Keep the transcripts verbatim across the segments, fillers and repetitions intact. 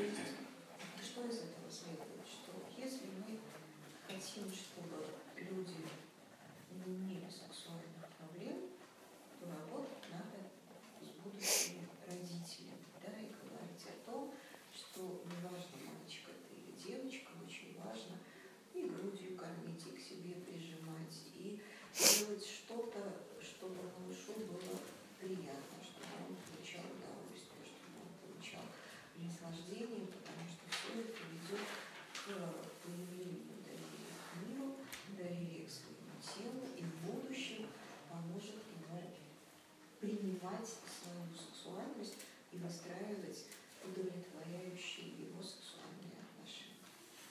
есть, что из этого следует? Что если мы хотим, чтобы люди не имели сексуальных проблем, то работать надо с будущими родителями, да, и говорить о том, что неважно, мальчик это или девочка, очень важно и грудью кормить, и к себе прижимать, и делать что-то, чтобы малышу было приятно, чтобы он получал удовольствие, чтобы он получал наслаждение, потому что все это ведет к появлению доверия к миру, доверия к своему телу и в будущем поможет ему принимать свою сексуальность и выстраивать удовлетворяющие его сексуальные отношения.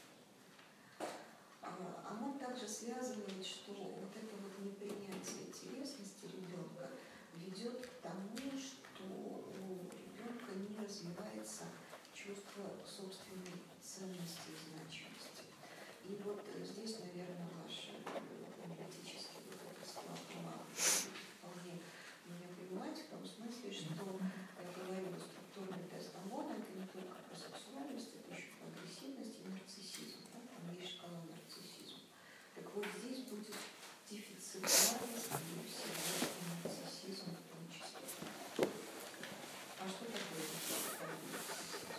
Оно также связывает, что вот это вот непринятие телесности ребенка ведет к тому, что у ребенка не развивается чувство собственной ценности и значимости. И вот здесь, наверное, ваш аналитический вот этот склад ума вполне меня понимать, в том смысле, что я говорила, структурный тест ОМОНа это не только про сексуальность, это еще про агрессивность и нарциссизм. Да? Там есть шкала нарциссизма. Так вот здесь будет дефицитарность, скорее всего, и нарциссизм в том числе. А что такое дефицитарность?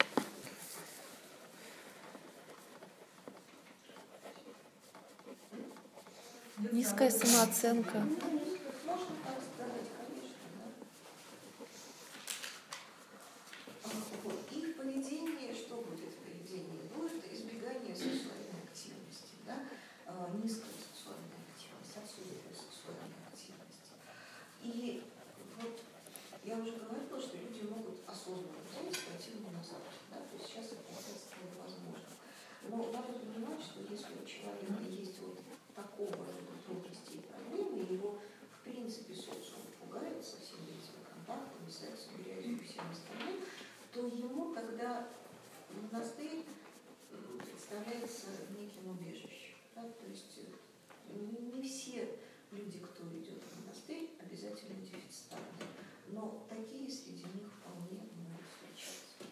Низкая самооценка. Можно так сказать, конечно, да. Вот. И в поведении, что будет в поведении? Будет избегание сексуальной активности, да? Низкая сексуальная активность, отсутствие сексуальной активности. И вот я уже говорила, что люди могут осознанно взять и пойти на Запад, да? То есть сейчас это стало возможно. Но надо понимать, что если у человека есть вот такого рода трудности и проблемы, его в принципе социум пугает со всеми этими контактами, сексом, грязью и всем остальным, то ему тогда монастырь представляется неким убежищем. Да? То есть не, не все люди, кто идет в монастырь, обязательно дефицитарные, но такие среди них вполне могут встречаться.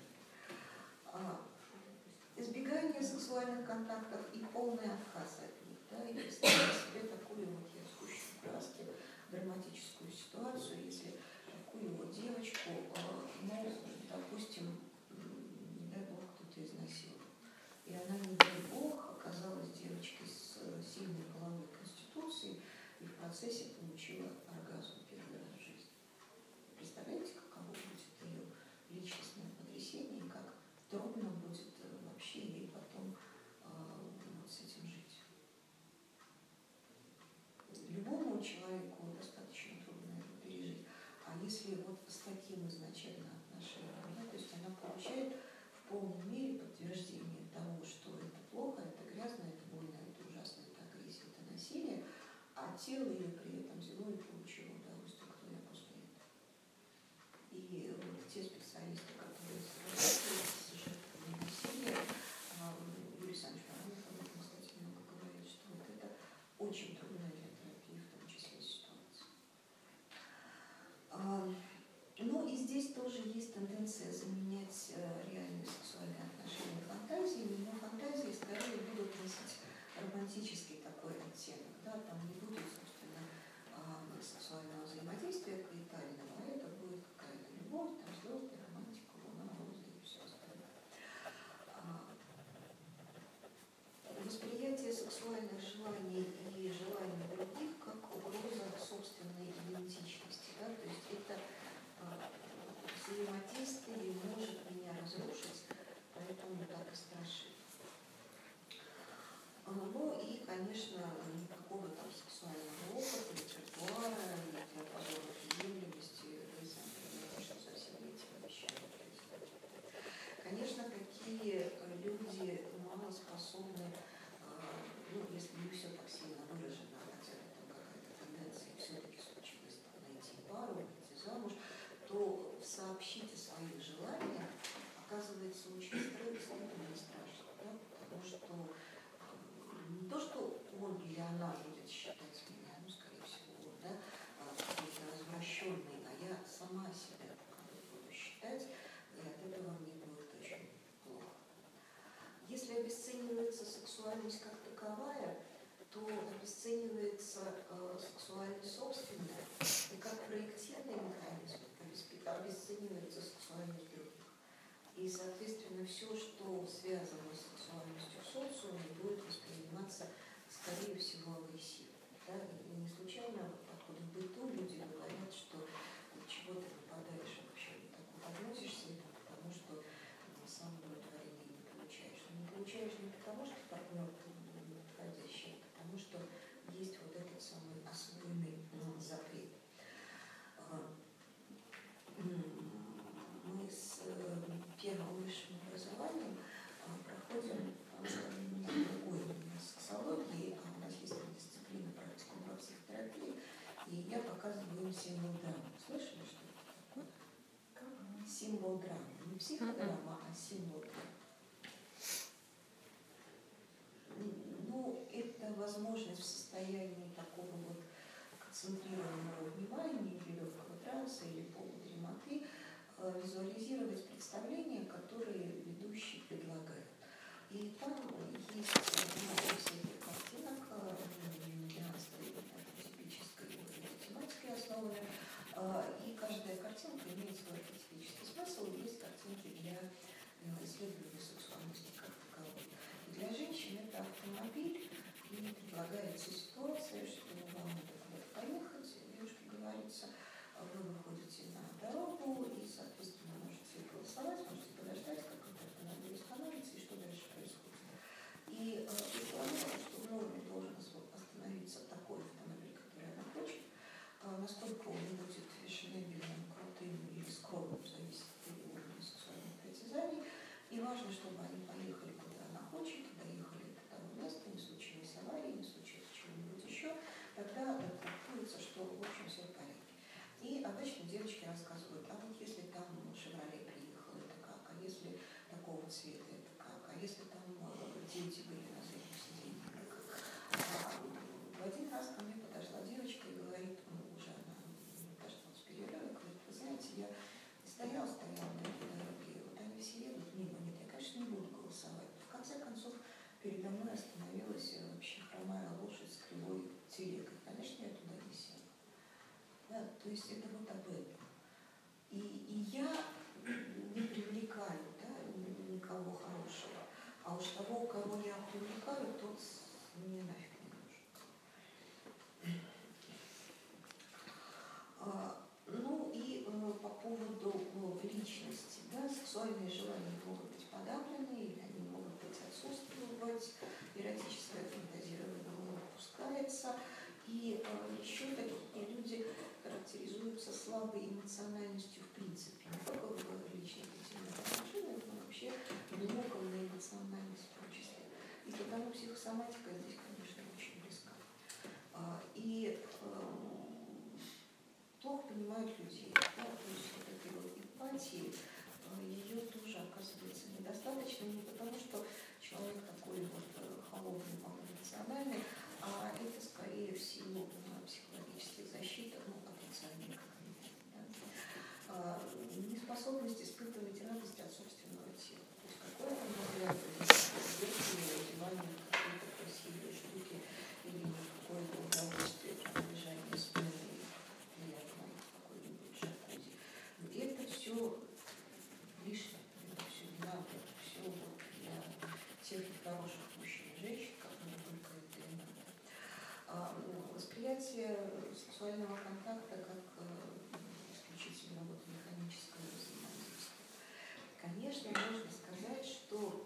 Избегание сексуальных контактов и полный отказ от них. Да, и представьте себе такую вот, я спущу краски, драматическую ситуацию, если такую вот девочку, ну, допустим, не дай бог, кто-то изнасиловал. И она, не дай бог, оказалась девочкой с сильной половой конституцией и в процессе получила оргазм первый раз в жизни. Представляете, каково будет ее личностное потрясение и как трудно будет вообще ей потом э, вот с этим жить. Любому человеку достаточно трудно это пережить. А если вот с таким изначально отношением, да, то есть она получает в полной мере подтверждение того, что это плохо, это грязно, это больно, это ужасно, это агрессия, это насилие, а тело ее при этом взяло и получило удовольствие, кто я после этого. И вот те специалисты, которые работают с жертвами насилия, Юрий Александрович Баранов об этом, кстати, много говорит, что вот это очень трудная для терапии, в том числе ситуация. Ну и здесь тоже есть тенденция заменять реальные сексуальные отношения фантазиями, но фантазии скорее будут носить романтический такой оттенок, да, там не будет, собственно, сексуального взаимодействия каитального, а это будет какая-то любовь, там звезды, романтика, луна, розы и все остальное. Восприятие сексуальных желаний и желаний других как угроза собственной идентичности, да, то есть это взаимодействие может меня разрушить, поэтому так и страшит. Ну и, конечно, никакого там сексуального опыта, репертуара, диапазона приемлемости, вы сами понимаете, что со всеми этими вещами происходит. Конечно, такие люди мало способны, ну, если не все так сильно выражено, хотя там какая-то тенденция все-таки случилась найти пару, выйти замуж, то сообщить о своих желаниях оказывается очень стыдно и страшно, да? Потому что не то, что он или она будет считать меня обесценивается сексуальность других. И, соответственно, все, что связано с сексуальностью в социуме, будет восприниматься, скорее всего, агрессивно. Да? И не случайно в быту люди говорят, что чего ты нападаешь вообще, так вот относишься, потому что сам удовлетворение не получаешь. Но не получаешь не потому, что партнер подходящий, а потому что есть вот этот самый освоенный запрет. Мы с первым высшим образованием проходим другой сексологии, а у нас есть дисциплина практикума психотерапии, и я показываю им символ драмы. Слышали, что это такое? Символ драмы. Не психодрама, а символ драмы. Ну, это возможность в состоянии такого вот концентрированного внимания или легкого транса, или полудремоты визуализировать представления, которые ведущий предлагает. И там есть много всяких картинок, типической тематической основы, и каждая картинка имеет свой архетипический смысл, и есть картинки для исследования сексуальности как таковой. И для женщин это автомобиль, и предлагается ситуация, что вам надо куда-то поехать, девушке говорится, вы выходите на дорогу и, соответственно, можете голосовать, можете подождать, как это автомобиль остановится и что дальше происходит. И вы планируете, что в норме должен остановиться такой автомобиль, который она хочет, насколько он будет фешенебельным, крутым или скромным, зависит от уровня сексуальных притязаний. И важно, чтобы они поехали, куда она хочет, доехали до того места, не случилось аварии, не случилось чего-нибудь еще, тогда трактуется, что в общем все в порядке. И обычно девочки рассказывают, а вот если там «Шевроле» приехал, это как, а если такого цвета, это как, а если там дети были на заднем сиденье, это как. А в один раз ко мне подошла девочка и говорит, ну, уже она подошла с перерыва, говорит, вы знаете, я стояла, стояла на этой дороге, вот они все едут мимо, нет, я, конечно, не буду голосовать. В конце концов, передо мной остановилась вообще хромая лошадь с кривой телегой. Конечно, я туда не села. Да, то есть это вот об этом. И, и я не привлекаю, да, никого хорошего. А уж того, кого я привлекаю, тот мне нафиг не нужен. А, ну и э, по поводу э, личности, да, сексуальные желания могут быть подавлены, или они могут быть отсутствовать, эротическое фантазирование допускается. И э, еще такие люди характеризуются слабой эмоциональностью в принципе. Не только в личных интимных отношениях, но вообще глубоком на эмоциональность в том числе. И потому психосоматика здесь, конечно, очень близка. А, и э, плохо понимают людей. Да? То есть вот этой вот эмпатии, э, ее тоже оказывается недостаточно, не потому что человек такой вот холодный, малоэмоциональный, а это скорее в силу ну, психологических защит, ну, отрицания как минимум. Да? А, неспособность испытывать радость от собственного тела. То есть какое-то наглядное одевание какой-то красивой штуки или какое-то удовольствие от лежания спины или от какой-нибудь джакузи. И это все лишнее, это все не надо, это все для тех хороших мужчин и женщин, как мне только это и надо. А, восприятие сексуального контакта как э, исключительно вот механическое взаимодействие. Конечно, можно сказать, что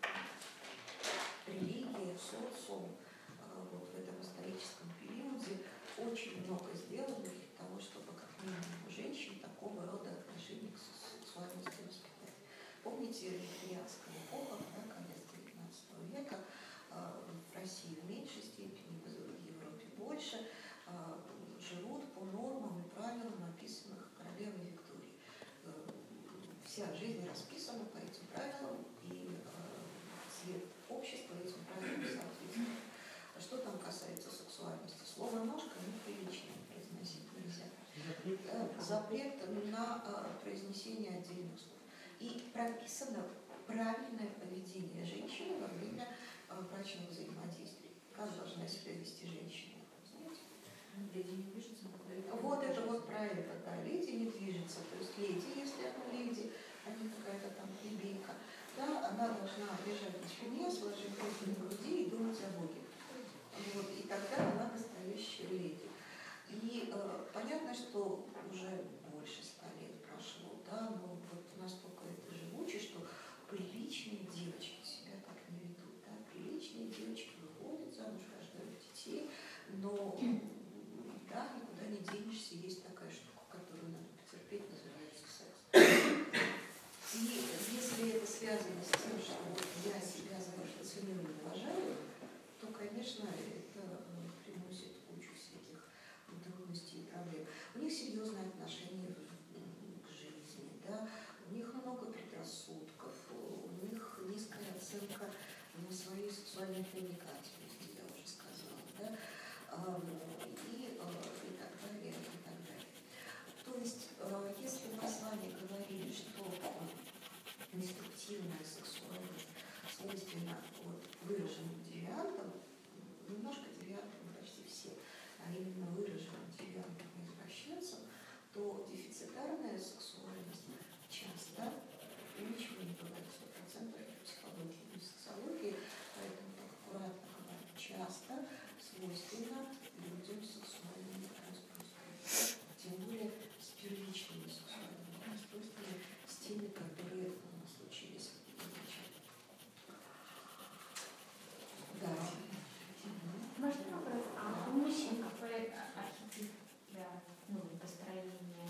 религия, социум э, вот в этом историческом периоде очень много сделали для того, чтобы как минимум у женщин такого рода отношения к сексуальности воспитать. Помните викторианская эпоха, да, конец девятнадцатого века, э, в России в меньшей степени, в Европе больше, э, живут по нормам и правилам, написанных королевой Викторией. Э, вся жизнь расписана по этим правилам, и э, цвет общества этим правилам соответствует. А что там касается сексуальности? Слово «ножка» неприлично произносить нельзя. Э, запрет на э, произнесение отдельных слов. И прописано правильное поведение женщины во время э, брачного взаимодействия. Как должна себя вести женщина? Знаете? Леди не движется, вот это вот про это, да, леди не движется, то есть леди, если она леди, а не какая-то там плебейка, да, она должна лежать на спине, сложив руки на груди и думать о Боге. Вот, и тогда она настоящая леди. И э, понятно, что уже больше ста лет прошло, да, но вот настолько это живуче, что приличные девочки себя так не ведут, да, приличные девочки выходят замуж, рождают детей, но да, никуда не денешься, есть такая штука, которую надо потерпеть, называется секс. И если это связано с тем, что вот я себя за что ценю и уважаю, то, конечно, это приносит кучу всяких трудностей и проблем. У них серьезное отношение к жизни, да? У них много предрассудков, у них низкая оценка своей сексуальной привлекательности, я уже сказала, да? И, и так далее, и так далее. То есть, если мы с вами говорили, что деструктивная сексуальность свойственна вот, выраженным девиантам, немножко девиантам, почти все, а именно выраженным девиантам и извращенцам, то дефицитарная сексуальность часто, ничего не бывает сто процентов в психологии и социологии, поэтому так аккуратно говорю, часто свойственна людям с сексуальными расстройствами, тем более с первичными сексуальными расстройствами, с теми, которые случились изначально. Да. Можно вопрос? А у мужчин какой архетип для ну, построения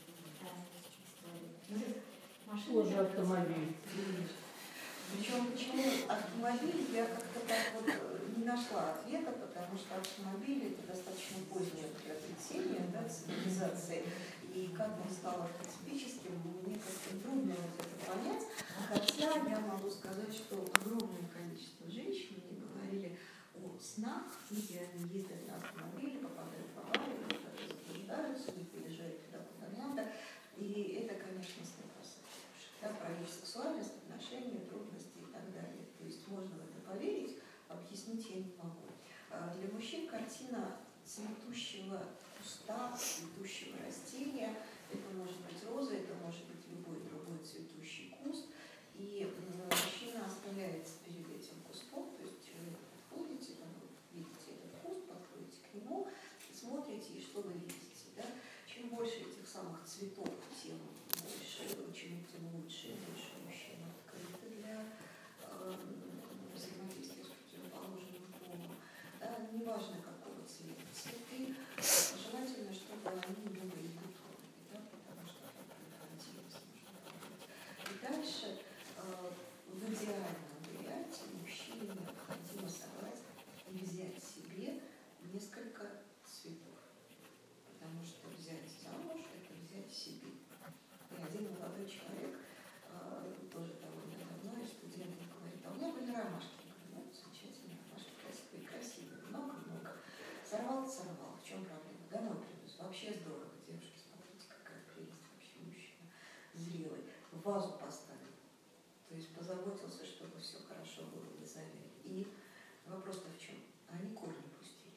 истории? Тоже автомобиль. Причем почему автомобиль, я как-то так вот не нашла ответа, потому что автомобиль это достаточно позднее приобретение, да, цивилизации. И как он стал архетипическим, мне как-то трудно вот это понять. Хотя я могу сказать, что огромное количество женщин мне говорили о снах, где они ездят на автомобиле, попадают в аварию, заблуждаются, не приезжают туда, куда надо. И это, конечно, сны красавчик. Да, про их сексуальность, отношения, трудности и так далее. То есть можно в это поверить, объяснить я не могу. Для мужчин картина цветущего куста, цветущего растения, это может быть роза, это может быть любой другой цветущий куст. И мужчина оставляется перед этим кустом, то есть вы подходите, там, вы видите этот куст, подходите к нему, смотрите, и что вы видите. Да? Чем больше этих самых цветов, тем больше, чем тем лучше, больше мужчина открыты для э, взаимодействия с противоположным полом. Да? Неважно, какого цвета цветы, желательно, чтобы они не были бутонами, да? Потому что это инфантильность можно говорить. И дальше э, в идеальном варианте мужчине необходимо собрать и взять себе несколько цветов. Потому что взять замуж – это взять себе. И один молодой человек, э, тоже довольно давно, из студентов говорит, а у меня были ромашки. Я говорю, ну, замечательные ромашки, красивые, красивые, много-много. Сорвал, сорвал. В чем проблема? Домой принес. Вообще здорово, девушки, смотрите, какая прелесть вообще мужчина. Зрелый. В вазу поставил. То есть позаботился, чтобы все хорошо было в изобилии. И вопрос-то в чем? Они корни пустили.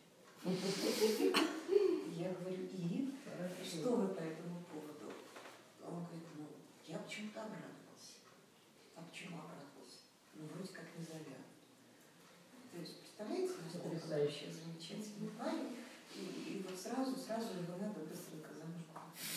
Я говорю, и? Что вы по этому поводу? Он говорит, ну, я почему-то обрадовался. А почему обрадовался? Ну, вроде как не завял. То есть, представляете, насколько вообще замечательный парень, и, и вот сразу, сразу его надо быстренько замуж.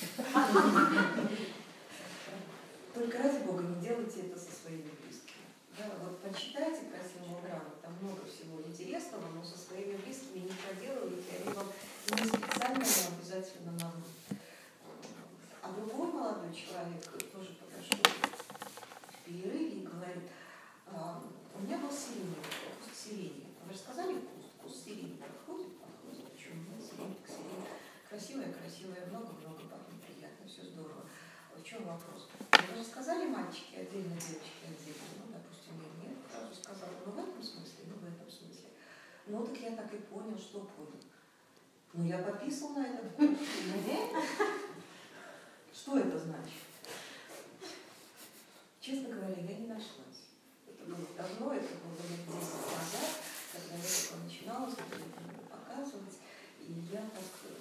Только ради Бога не делайте это со своими близкими. Да, вот почитайте красивую грамоту, там много всего интересного, но со своими близкими не проделывайте, они вам не специально, но обязательно наврут. А другой молодой человек тоже подошел в перерыве и говорит, а, у меня был сирень, куст сирени. Вы же сказали куст, куст сирени подходит, подходит, почему нет, сирень к сирени. Красивая, красивая, много-много пахнет, приятно, все здорово. В чем вопрос? Вы же сказали мальчики отдельно, девочки отдельно, ну, допустим, я нет, сразу сказала, ну, в этом смысле, ну, в этом смысле. Ну, так я так и понял, что понял. Ну, я подписывал на этот пункт. Что это значит? Честно говоря, я не нашлась. Это было давно, это было лет десять назад, когда я только начинала, когда я это показывать, и я так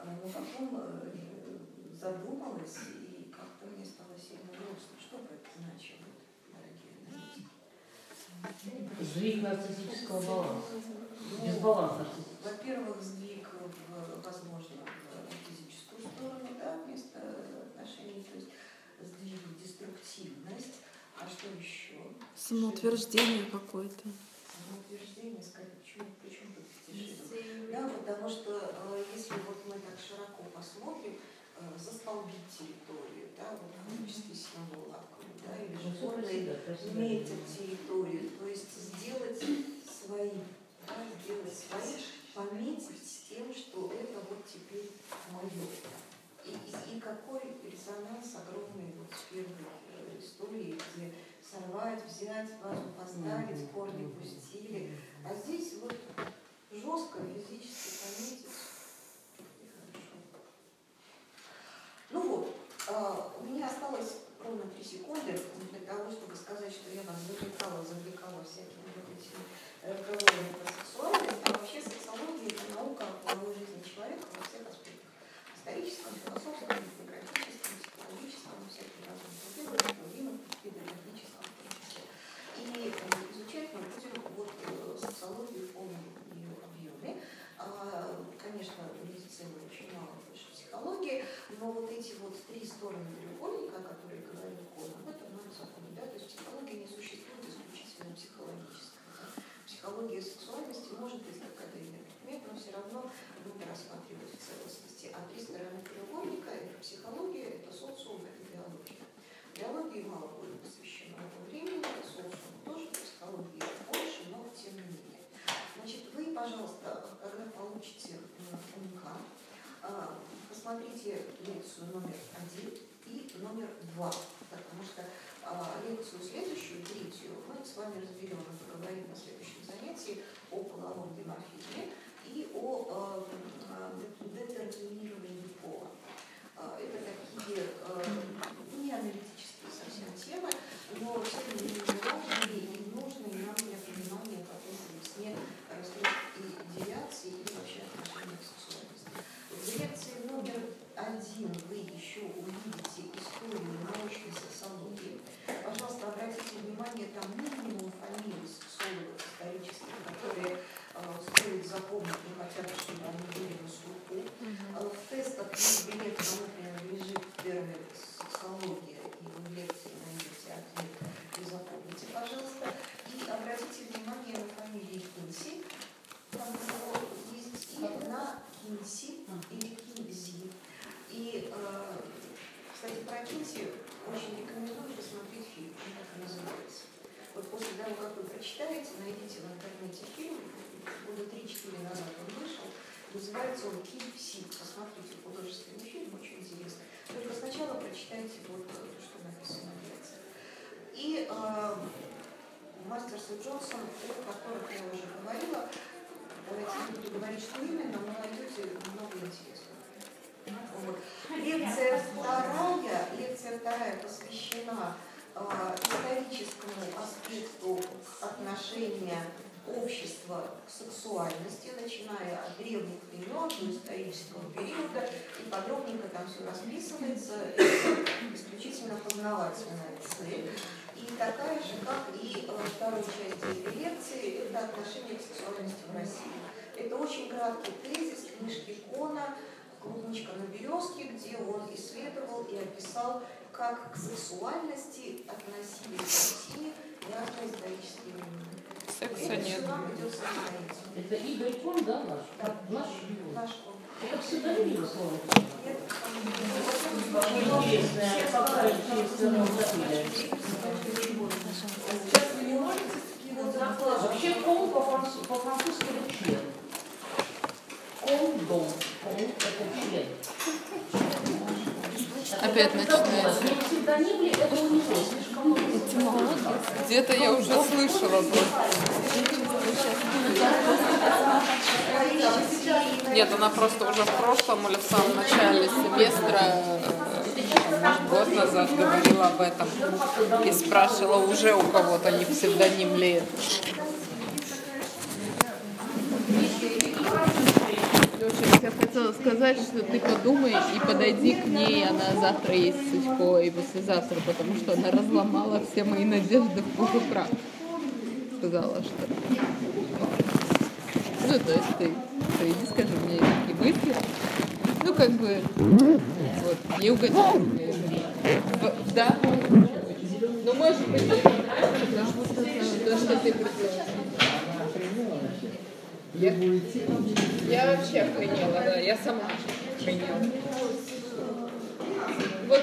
Но потом задумалась, и как-то мне стало сильно грустно. Что бы это значило, дорогие аналитики? Сдвиг нарциссического баланса. Ну, Дисбаланс нарциссического. во-первых, сдвиг, в, возможно, в физическую сторону, да, вместо отношений, то есть сдвиг в деструктивность. А что еще? Самоутверждение какое-то. Самоутверждение, сказать, почему, почему тут достижение? Да, потому что если вот мы так широко посмотрим, застолбить территорию, да, вот в качестве символа, да, или животные метят территорию, то есть сделать свои, да, сделать свои, пометить с тем, что это вот теперь мое. И, и, и какой резонанс огромный вот в первой истории, где сорвать, взять, вазу поставить, корни пустили. А здесь вот жестко физически пометить. И хорошо. Ну вот, а, у меня осталось ровно три секунды для того, чтобы сказать, что я вас завлекала, завлекала всякими вот этими разговорами про сексуальность. А вообще сексология – это наука о половой жизни человека во всех аспектах. Историческом, философском, этнографическом, психологическом, всяким разным другим, педагогическом. И изучать мы будем вот сексологию в полном ее объеме. А, конечно, в медицине очень мало больше психологии, но вот эти вот три стороны треугольника, о которых говорил Кон, об этом надо запомнить. Да? То есть психология не существует исключительно психологически. Да? Психология сексуальности может быть как отдельный предмет, но все равно надо рассматривать в целостности. А три стороны треугольника – это психология, это социум, это биология. Биологии мало будет посвящено этому времени, социуму тоже, психологии больше, но тем не менее. Значит, вы, пожалуйста, когда получите УНК, посмотрите лекцию номер один и номер два, потому что лекцию следующую, третью, мы с вами разберем и поговорим на следующем занятии о половом диморфизме и о детерминировании пола. Это такие не аналитические совсем темы, но тем не менее важные и нужные нам для понимания потом в весне расстройств и девиаций и вообще отношения к сексуальности. В лекции номер один вы еще увидите историю научной сексологии. Пожалуйста, обратите внимание, там минимум фамилий сексологов исторических, которые э, стоит запомнить, не хотят, чтобы они были на слуху. Uh-huh. В тестах есть билет, кому принадлежит термин сексология, и вы в лекции найдете ответ и запомните, пожалуйста. И обратите внимание на фамилии Кинси, там есть и на Кинси или Кинзи. И, э, кстати, про Кинси очень рекомендую посмотреть фильм, он так и называется. Вот после того, как вы прочитаете, найдите в интернете фильм, года три-четыре назад он вышел, называется он «Кинси». Посмотрите художественный фильм, очень интересно. Только сначала прочитайте вот то, что написано в лекции. И э, Мастерс и Джонсон, о которых я уже говорила, давайте не буду говорить, что именно, но найдете много интересного. Вот. Лекция вторая, лекция вторая посвящена э, историческому аспекту отношения общества к сексуальности, начиная от древних времен до исторического периода, и подробненько там все расписывается, это исключительно познавательная цель. И такая же, как и э, второй части этой лекции, это отношение к сексуальности в России. Это очень краткий тезис книжки Кона «Клубничка на березке», где он исследовал и описал, как к сексуальности относились в России разные исторические времена. Секса нет. Это Игорь Кон, да, наш? Да, наш, наш Кон. Это псевдоним, слово. Нет, Интересная, какая интересная фамилия. сейчас вы не можете такие вот закладывать. Вообще Кон по-французски это член. Кон, дом. Кон это член. Опять начинается. Где-то я уже слышала. Нет, она просто уже в прошлом или в самом начале семестра, может, год назад говорила об этом и спрашивала, уже у кого-то не псевдоним ли это. Леша, я хотела сказать, что ты подумай и подойди к ней, она завтра есть Сучко и послезавтра, потому что она разломала все мои надежды в пух и прах. Сказала, что... Ну, то есть ты, ты иди скажи мне такие мысли. Ну, как бы, вот, ей угодила. Да? Ну, может быть, это то, что ты предложила. Я, я вообще охренела, да, я сама охренела. Вот.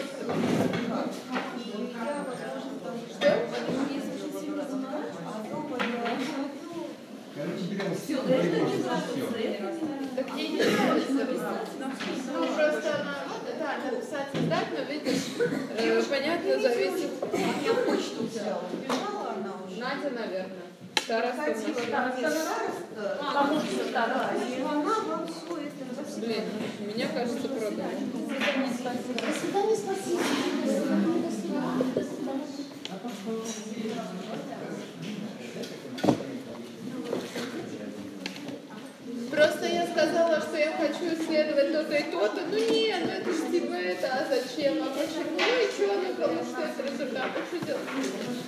Что? Так ей не нравится. Ну, просто она, да, написать издать, но видишь, э, понятно, зависит. Я почту взяла. Убежала она уже. Надя, наверное. Староста Хотела, нашла. потому что староста. И она вам все это за Блин, мне кажется, продала. До свидания, спасибо. До свидания, до свидания, до свидания. Просто я сказала, что я хочу исследовать то-то и то-то. Ну нет, ну это же типа это, а зачем, а почему? Ну и что, ну получится результат, а что делать?